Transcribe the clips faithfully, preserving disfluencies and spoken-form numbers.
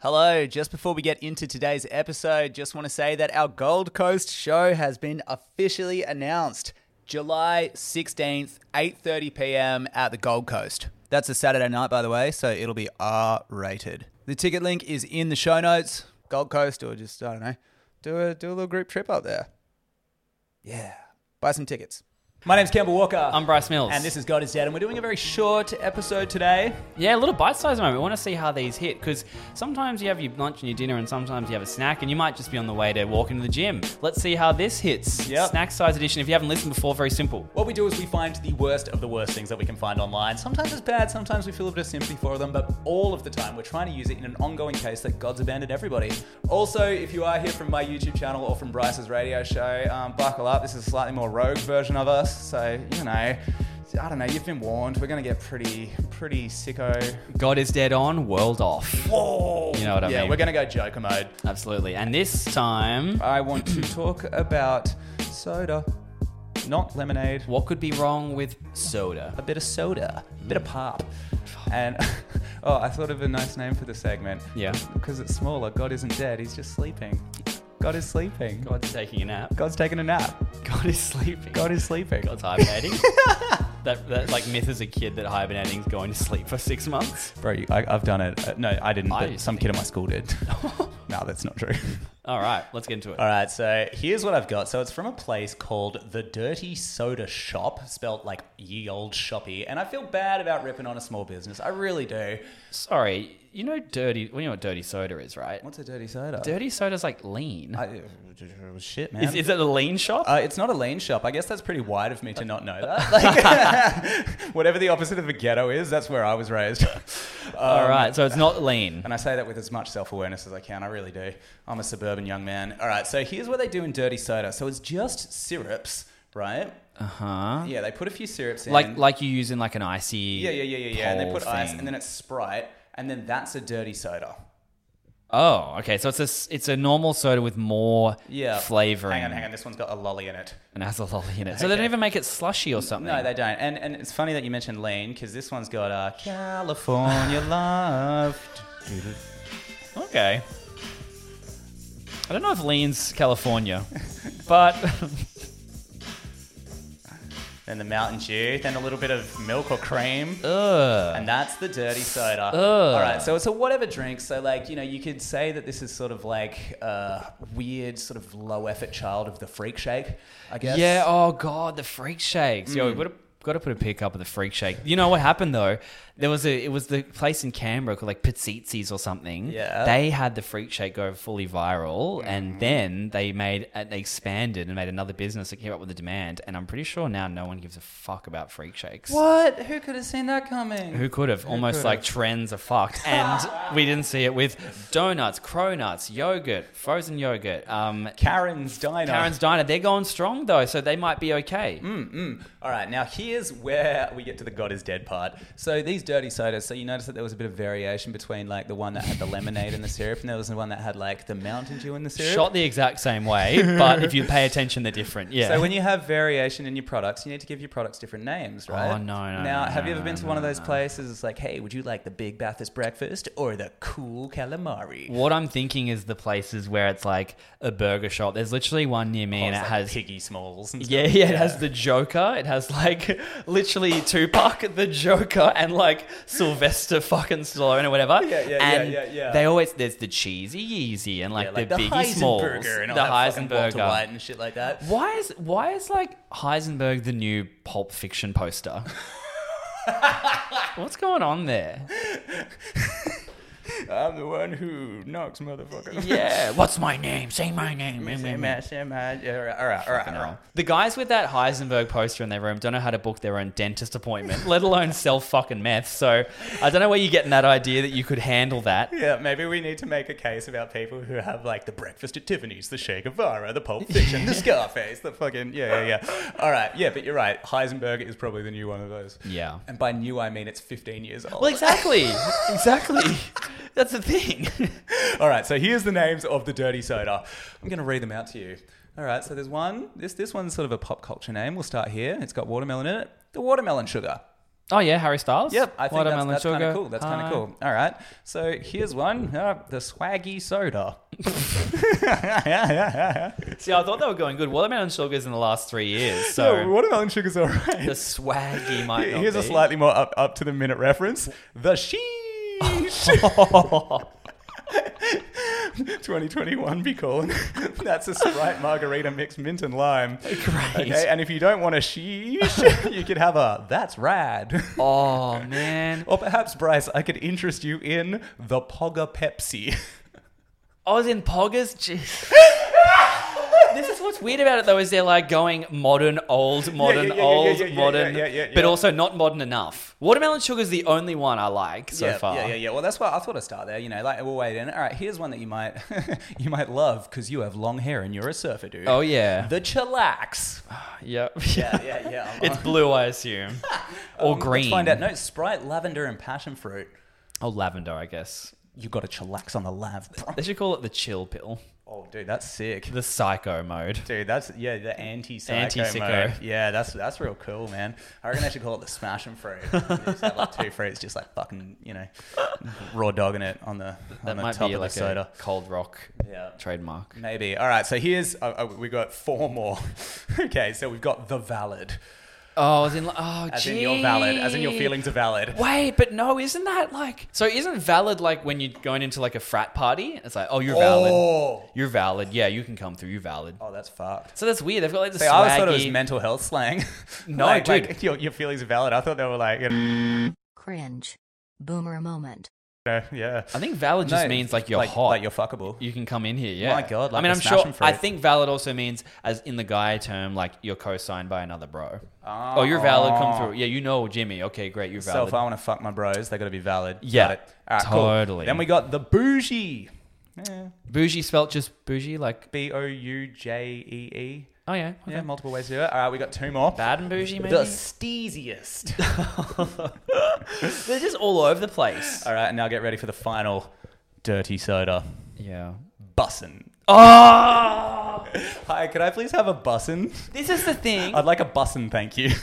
Hello, just before we get into today's episode, just want to say that our Gold Coast show has been officially announced. July sixteenth, eight thirty p.m. at the Gold Coast. That's a Saturday night, by the way, so it'll be R-rated. The ticket link is in the show notes. Gold Coast, or just, I don't know, do a, do a little group trip up there. Yeah. Buy some tickets. My name's Campbell Walker. I'm Bryce Mills. And this is God is Dead, and we're doing a very short episode today. Yeah, a little bite-sized moment. We want to see how these hit, because sometimes you have your lunch and your dinner, and sometimes you have a snack, and you might just be on the way to walk into the gym. Let's see how this hits. Yep. Snack size edition. If you haven't listened before, very simple. What we do is we find the worst of the worst things that we can find online. Sometimes it's bad, sometimes we feel a bit of sympathy for them, but all of the time we're trying to use it in an ongoing case that God's abandoned everybody. Also, if you are here from my YouTube channel or from Bryce's radio show, um, buckle up. This is a slightly more rogue version of us, so, you know, I don't know, you've been warned. We're going to get pretty, pretty sicko. God is Dead on, world off. Whoa! You know what I yeah, mean? we're going to go Joker mode. Absolutely. And this time, I want to talk about soda, not lemonade. what could be wrong with soda? A bit of soda, a bit of pop. And, oh, I thought of a nice name for the segment. Yeah. Because it's smaller. God isn't dead, he's just sleeping. God is sleeping. God's taking a nap. God's taking a nap. God is sleeping. God is sleeping. God's hibernating. that, that like myth as a kid that hibernating is going to sleep for six months. Bro, you, I, I've done it. Uh, no, I didn't, I but used some to kid at my school did. No, that's not true. All right, let's get into it. All right, so here's what I've got. So it's from a place called The Dirty Soda Shop, spelt like ye old shoppy. And I feel bad about ripping on a small business. I really do. Sorry, you know dirty. Well, you know what dirty soda is, right? What's a dirty soda? Dirty soda's like lean. I, shit, man. Is, is it a lean shop? Uh, it's not a lean shop. I guess that's pretty wide of me to not know that. Like, whatever the opposite of a ghetto is, that's where I was raised. Um, All right, so it's not lean. And I say that with as much self-awareness as I can. I really do. I'm a suburban young man. All right, so here's what they do in dirty soda. So it's just syrups, right? Uh-huh. Yeah, they put a few syrups in. Like like you use in like an icy Yeah, yeah, yeah, yeah, yeah. And they pole put ice, thing. and then it's Sprite, and then that's a dirty soda. Oh, okay. So it's a, s- it's a normal soda with more Yeah. flavoring. Hang on, hang on. This one's got a lolly in it. And has a lolly in it. So they don't even make it slushy or something. No, they don't. And and it's funny that you mentioned lean, because this one's got uh, California Love. Okay. I don't know if lean's California, but... Then the Mountain Dew, then a little bit of milk or cream. Ugh. And that's the dirty soda. Ugh. All right, so it's a whatever drink. So, like, you know, you could say that this is sort of like a weird, sort of low-effort child of the Freak Shake, I guess. Yeah, oh God, the Freak Shakes. Yo, we've got to, got to put a pick up of the Freak Shake. You know what happened, though? There was a, it was the place in Canberra called like Pitsitsis or something. Yeah. They had the Freak Shake go fully viral, mm. and then they made, uh, they expanded and made another business that came up with the demand. And I'm pretty sure now no one gives a fuck about Freak Shakes. What? Who could have seen that coming? Who could have? Who Almost could've? like trends are fucked. And we didn't see it with donuts, cronuts, yogurt, frozen yogurt. Um, Karen's Diner. Karen's Diner. They're going strong, though, so they might be okay. Mm-mm. All right, now here's where we get to the God is Dead part. So these dirty sodas, so you notice that there was a bit of variation between like the one that had the lemonade and the syrup, and there was the one that had like the Mountain Dew and the syrup. Shot the exact same way, but if you pay attention, they're different. Yeah. So when you have variation in your products, you need to give your products different names, right? Oh, no, no, Now, no, have no, you ever no, been to no, one of those no. places? It's like, hey, would you like the Big Bathurst breakfast or the cool calamari? What I'm thinking is the places where it's like a burger shop. There's literally one near me, Oh, and it it's like has Piggy Smalls. And Yeah, stuff. yeah, it has the Joker. It has like literally Tupac, the Joker, and like Sylvester fucking Stallone or whatever. Yeah, yeah, yeah, and yeah, yeah. They always there's the cheesy Yeezy and like, Yeah, like the, the Biggie Smalls, Heisenberger and all the that fucking Walter Heisenberger. White and shit like that. Why is why is like Heisenberg the new Pulp Fiction poster? What's going on there? I'm the one who knocks, motherfucker. Yeah. What's my name? Say my name. Say my- say my- yeah, all right, all right, all right, all right. The guys with that Heisenberg poster in their room don't know how to book their own dentist appointment, let alone sell fucking meth. So I don't know where you're getting that idea that you could handle that. Yeah, maybe we need to make a case about people who have like the Breakfast at Tiffany's, the Che Guevara, the Pulp Fiction, the Scarface, the fucking yeah, yeah, yeah. All right, yeah, but you're right. Heisenberg is probably the new one of those. Yeah. And by new, I mean it's fifteen years old. Well, exactly. Exactly. That's the thing. All right, so here's the names of the dirty soda. I'm going to read them out to you. All right, so there's one. This this one's sort of a pop culture name. We'll start here. It's got watermelon in it. The watermelon sugar. Oh yeah, Harry Styles. Yep, I think Watermelon that's, that's kind sugar. of cool. That's kind Hi. of cool. All right, so here's one: uh, the Swaggy soda. yeah, yeah, yeah, yeah. See, I thought they were going good. Watermelon sugars in the last three years. So So watermelon sugar's all right. the swaggy might not Here's be. a slightly more up up to the minute reference: the sheesh. twenty twenty-one be calling. That's a Sprite margarita mixed mint and lime. Great. Okay, and if you don't want a sheesh, you could have a that's rad. Oh man. Or perhaps, Bryce, I could interest you in the Pogga Pepsi. I was in Poggers. Jeez. This is what's weird about it, though, is they're like going modern, old, modern, yeah, yeah, old, yeah, yeah, modern, yeah, yeah, yeah, but yeah. also not modern enough. Watermelon sugar is the only one I like so yeah, far. Yeah, yeah, yeah. Well, that's why I thought I'd start there. You know, like we'll wait in. All right, here's one that you might you might love because you have long hair and you're a surfer, dude. Oh yeah. The Chillax. Yep. Yeah, yeah, yeah. I'm- It's blue, I assume, or Um, green. Let's find out. No, Sprite, lavender, and passion fruit. Oh, lavender, I guess. You got a chillax on the lav, bro. They should call it the chill pill, Oh, dude, that's sick. the psycho mode. Dude, that's yeah, the anti-psycho Anti-sicko. mode. Yeah, that's that's real cool, man. I reckon I should call it the smash and fruit. You just have like two fruits, just like fucking, you know, raw dogging it on the That on the might top be of like the soda. a cold rock Yeah. trademark. Maybe. All right, so here's uh, uh, we got four more. Okay, so we've got the valid, Oh, as in, oh, as gee. in your valid, as in your feelings are valid. Wait, but no, isn't that like... So isn't valid like when you're going into like a frat party? It's like, oh, you're valid. Oh, You're valid. Yeah, you can come through. You're valid. oh, that's fucked. So that's weird. They've got like the See, I always thought it was swaggy... mental health slang. No, like, dude. like, your, your feelings are valid. I thought they were like, you know, Cringe. Boomer moment. yeah. I think valid just No, means like you're like, hot. like you're fuckable. You can come in here, yeah. My God, like I mean, the I'm smash sure. and fruit. I think valid also means, as in the guy term, like you're co-signed by another bro. Oh, Oh, you're valid. Come through. Yeah, you know Jimmy. Okay, great. You're So valid. if I want to fuck my bros, they got to be valid. Yeah, Got it. All right, cool. totally. Then we got the bougie. Yeah. Bougie spelt just bougie, like B O U J E E. oh yeah, okay. Yeah, multiple ways to do it. All right, we got two more. Bad and bougie, maybe. The steeziest. They're just all over the place. All right, and now get ready for the final dirty soda. Yeah. Bussin'. Oh, Hi, could I please have a bussin'? this is the thing. I'd like a bussin', thank you.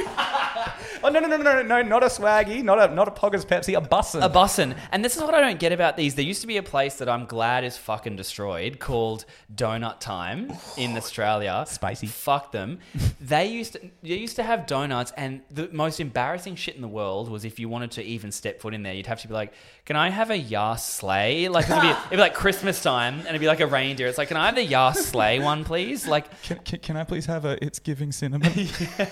oh no no no no no no! Not a swaggy, not a not a Poggers Pepsi, a bussin'. A bussin'. And this is what I don't get about these. There used to be a place that I'm glad is fucking destroyed called Donut Time in Australia. Spicy. Fuck them. They used to they used to have donuts, and the most embarrassing shit in the world was if you wanted to even step foot in there, you'd have to be like, "Can I have a Yas sleigh?" Like it'd be, it'd be like Christmas time, and it'd be like a reindeer. It's like, "Can I have the Yas sleigh one, please?" Like, Can, can, can I please have a It's Giving Cinnamon? can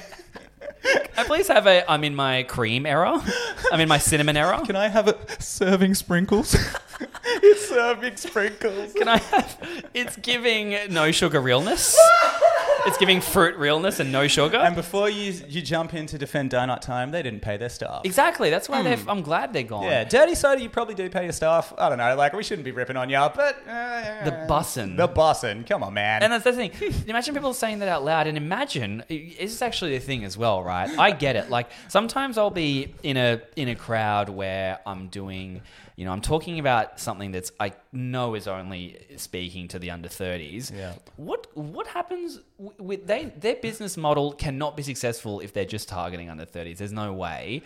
I please have a I'm in my cream era? I'm in my cinnamon era. Can I have a serving sprinkles? It's serving sprinkles. Can I have... It's giving no sugar realness. It's giving fruit realness and no sugar. And before you you jump in to defend Donut Time, they didn't pay their staff. Exactly. That's why they're... I'm glad they're gone. Yeah, dirty soda, you probably do pay your staff. I don't know, like, we shouldn't be ripping on you, but... Uh, The bussin'. The bussin'. Come on, man. And that's the thing. Imagine people saying that out loud, and imagine this is actually a thing as well, right? I get it. Like sometimes I'll be in a in a crowd where I'm doing, you know, I'm talking about something that's I know is only speaking to the under thirties. Yeah. What what happens w- with they their business model cannot be successful if they're just targeting under thirties. There's no way.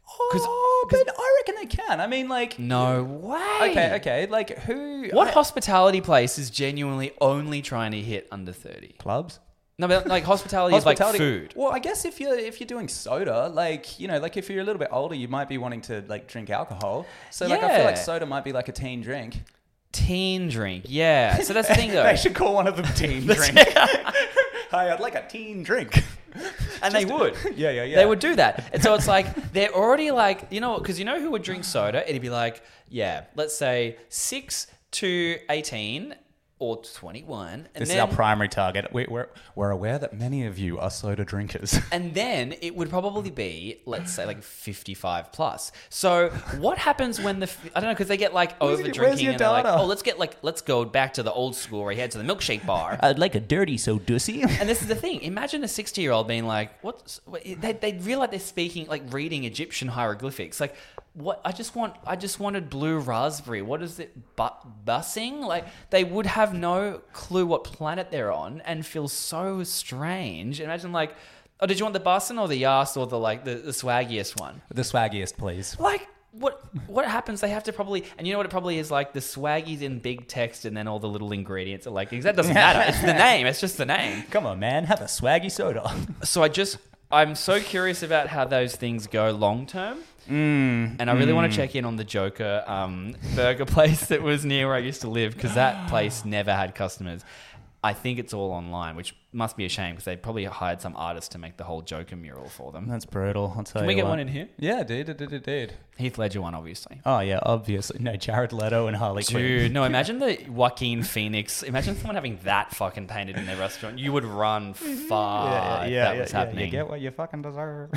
oh, but I reckon they can. I mean, like... No way. Okay, okay, like, who... What I- hospitality place is genuinely only trying to hit under thirty? Clubs? No, but like hospitality, is like food. Well, I guess if you're if you're doing soda, like, you know, like if you're a little bit older, you might be wanting to like drink alcohol. So like I feel like Yeah. soda might be like a teen drink. Teen drink, yeah. So that's the thing, though. They should call one of them teen drink. Hi, I'd like a teen drink. And they would. Yeah, yeah, yeah. They would do that. And so it's like, they're already like, you know, because you know who would drink soda? It'd be like, yeah, let's say six to eighteen or twenty-one. And This then, is our primary target. We, we're we're aware that many of you are soda drinkers. And then it would probably be, let's say, like fifty-five plus. So what happens when the, I don't know, because they get like Where's over your- drinking where's your and they're like, data? oh, let's get like, let's go back to the old school where he head to the milkshake bar. I'd like a dirty so dussy. And this is the thing. Imagine a sixty-year-old being like, "What?" They they realize they're speaking like reading Egyptian hieroglyphics. Like, what? I just want. I just wanted blue raspberry. What is it? Bu- bussing? Like, they would have no clue what planet they're on and feel so strange. Imagine like Oh, did you want the bussin' or the yas or the like the, the swaggiest one? The swaggiest, please. Like what what happens? They have to probably, and you know what it probably is, like the swaggies in big text, and then all the little ingredients are like, that doesn't matter. It's the name. It's just the name. Come on, man, have a swaggy soda. So I just I'm so curious about how those things go long term. Mm, and I really mm. want to check in on the Joker um, burger place that was near where I used to live, because that place never had customers. I think it's all online, which must be a shame because they probably hired some artist to make the whole Joker mural for them. That's brutal. I'll tell Can we you get what. one in here? Yeah, dude, dude, dude, dude. Heath Ledger one, obviously. Oh yeah, obviously. No, Jared Leto and Harley Quinn. Dude, no, imagine the Joaquin Phoenix. Imagine someone having that fucking painted in their restaurant. You would run far yeah, if yeah, that yeah, was yeah, happening. You get what you fucking deserve.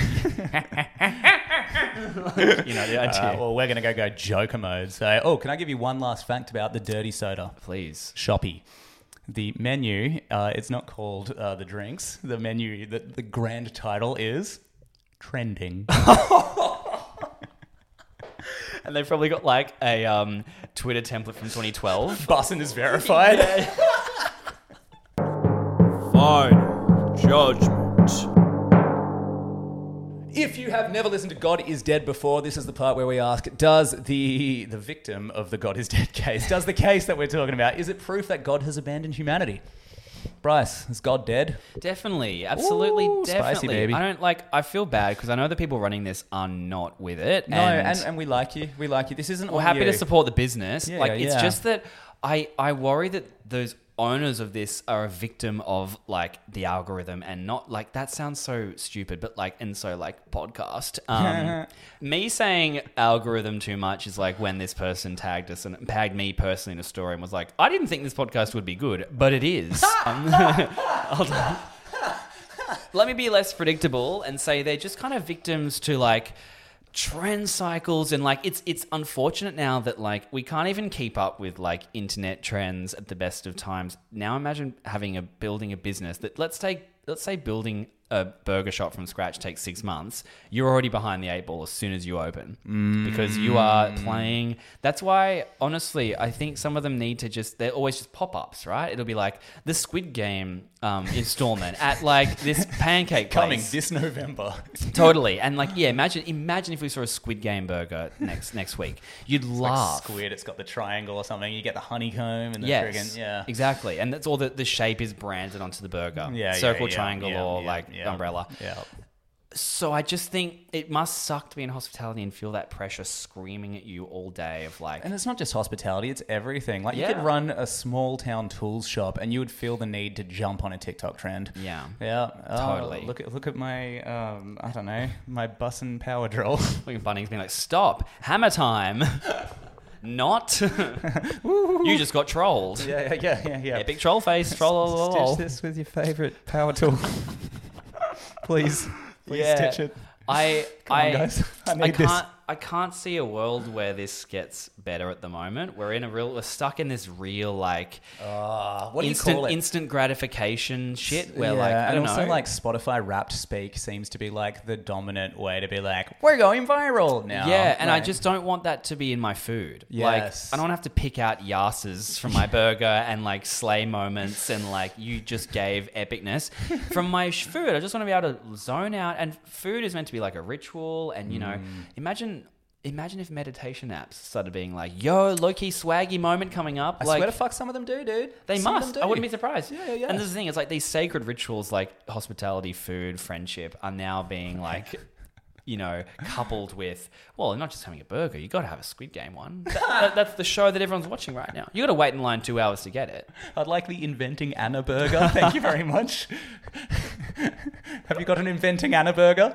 You know the idea. Uh, well, we're gonna go go Joker mode. So, oh, can I give you one last fact about the dirty soda? Please. Shoppy. The menu, uh, it's not called uh, the drinks. The menu, the, the grand title is trending. And they've probably got like a um, Twitter template from twenty twelve. Bussin' is verified. Final judgment. If you have never listened to God is Dead before, this is the part where we ask, does the the victim of the God is Dead case, does the case that we're talking about, is it proof that God has abandoned humanity? Bryce, is God dead? Definitely. Absolutely. Ooh, definitely. spicy, baby. I don't like, I feel bad because I know the people running this are not with it. No, and, and, and we like you. We like you. This isn't we're on happy you. to support the business. Yeah, like, it's yeah. just that I, I worry that those owners of this are a victim of like the algorithm, and not like, that sounds so stupid, but like, and so like podcast. Um, me saying algorithm too much is like when this person tagged us and tagged me personally in a story and was like, I didn't think this podcast would be good, but it is. um, hold on. Let me be less predictable and say they're just kind of victims to like trend cycles, and like it's it's unfortunate now that like we can't even keep up with like internet trends at the best of times. Now imagine having a building a business that let's take let's say building a burger shop from scratch takes six months. You're already behind the eight ball as soon as you open mm. because you are playing. That's why, honestly, I think some of them need to just, they're always just pop-ups, right? It'll be like the Squid Game um, installment at like this pancake place. Coming this November. Totally. And like, yeah, imagine imagine if we saw a Squid Game burger next next week. You'd It's laugh. like squid, it's got the triangle or something. You get the honeycomb and the Yes, friggin', yeah. exactly. And that's all the, the shape is branded onto the burger. Yeah, Circle, yeah, yeah, triangle, yeah, or yeah, like yeah, umbrella. Yeah. So I just think it must suck to be in hospitality and feel that pressure screaming at you all day of like... And it's not just hospitality, it's everything. Like, Yeah. you could run a small town tools shop and you would feel the need to jump on a TikTok trend. Yeah. Yeah. Oh, Totally. Look at look at my, um, I don't know, my bussin' power drill. Look at Bunnings being like, stop, hammer time. Not. You just got trolled. yeah, yeah, yeah, yeah. yeah. Epic troll face. Troll. Stitch this with your favourite power tool. Please. Please Yeah. stitch it. I Come on, I guys. I I need can't this. I can't see a world where this gets better at the moment. We're in a real we're stuck in this real like Uh, what do instant you call it? instant gratification shit where yeah, like I and don't also know. like Spotify wrapped speak seems to be like the dominant way to be like, we're going viral now. Yeah, and I Like- just don't want that to be in my food. Yes. Like, I don't have to pick out yasses from my burger and like slay moments and like you just gave epicness from my sh- food. I just want to be able to zone out, and food is meant to be like a ritual. And you know, Mm. imagine. Imagine if meditation apps started being like, yo, low-key swaggy moment coming up. I like, swear to fuck, some of them do, dude. They Some of must. them I do. wouldn't be surprised. Yeah, yeah, yeah. And this is the thing. It's like these sacred rituals like hospitality, food, friendship are now being like, you know, coupled with, well, not just having a burger. You got to have a Squid Game one. That, that, that's the show that everyone's watching right now. You got to wait in line two hours to get it. I'd like the Inventing Anna burger. Thank you very much. Have you got an Inventing Anna burger?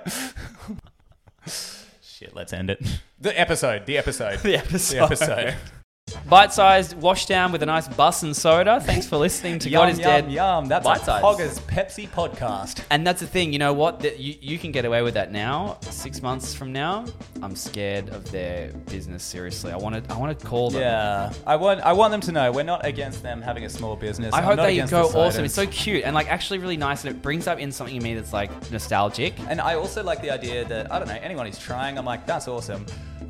Shit, let's end it. The episode. The episode. The episode. The episode. Bite-sized wash down with a nice bus and soda. Thanks for listening to yum, God is yum, Dead. yum. That's Bite a size. Poggers Pepsi podcast. And that's the thing, you know what? That you, you can get away with that now. Six months from now, I'm scared of their business. Seriously, I want to. I want to call them. Yeah, I want I want them to know we're not against them having a small business. I I'm hope not they against go the awesome. Sidens. It's so cute and like actually really nice, and it brings up in something in me that's like nostalgic. And I also like the idea that, I don't know, anyone who's trying, I'm like, that's awesome.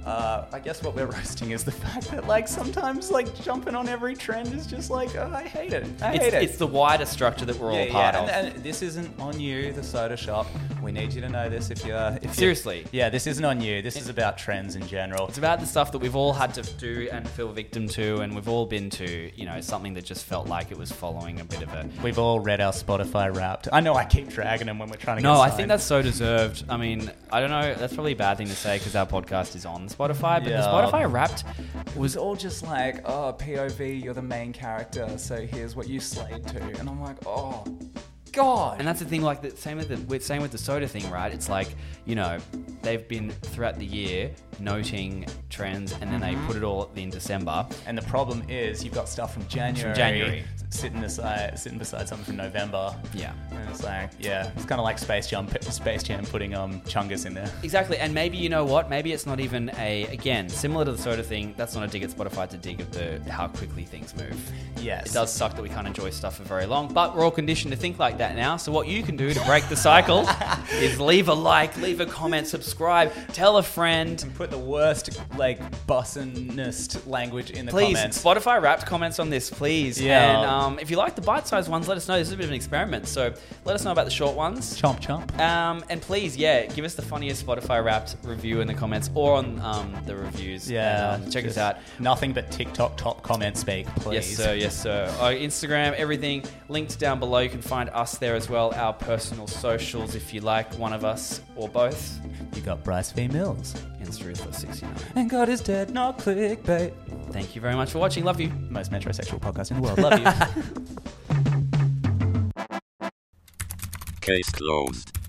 Uh, I guess what we're roasting is the fact that, like, sometimes, like, jumping on every trend is just like, oh, I hate it. I It's, hate it. it's the wider structure that we're all yeah, part yeah. of. And, and this isn't on you, the soda shop. We need you to know this if you're... If you're Seriously. yeah, this isn't on you. This is about trends in general. It's about the stuff that we've all had to do and feel victim to, and we've all been to, you know, something that just felt like it was following a bit of a... We've all read our Spotify Wrapped. I know I keep dragging them when we're trying to No, get I signed. think that's so deserved. I mean, I don't know. That's probably a bad thing to say because our podcast is on Spotify, but Yeah. the Spotify Wrapped was all just like, oh, P O V, you're the main character, so here's what you slayed to. And I'm like, oh, God. And that's the thing, like the same with the with, same with the soda thing, right? It's like, you know, they've been throughout the year noting trends, and then Mm-hmm. they put it all in December. And the problem is, you've got stuff from January, From January. sitting aside, sitting beside something from November. Yeah. And it's like, yeah, it's kind of like Space Jam, Space Jam putting um Chungus in there. Exactly, and maybe you know what? Maybe it's not even a again similar to the soda thing. That's not a dig at Spotify to dig at the how quickly things move. Yes. It does suck that we can't enjoy stuff for very long, but we're all conditioned to think like that now. So what you can do to break the cycle is leave a like, leave a comment, subscribe, tell a friend. And put the worst, like, bussinest language in the Please, comments. Spotify Wrapped comments on this, please. Yeah. And um, if you like the bite-sized ones, let us know. This is a bit of an experiment, so let us know about the short ones. Chomp chomp. Um, and please, yeah, give us the funniest Spotify Wrapped review in the comments or on um, the reviews. Yeah. And, um, check us just out. Nothing but TikTok top comment speak, please. Yes, sir. Yes, sir. Our Instagram, everything linked down below. You can find us there as well. Our personal socials, if you like one of us or both. You got Bryce V. Mills. And Ruthless sixty-nine. And God is dead, not clickbait. Thank you very much for watching. Love you. Most metrosexual podcast in the world. Love you. Case closed.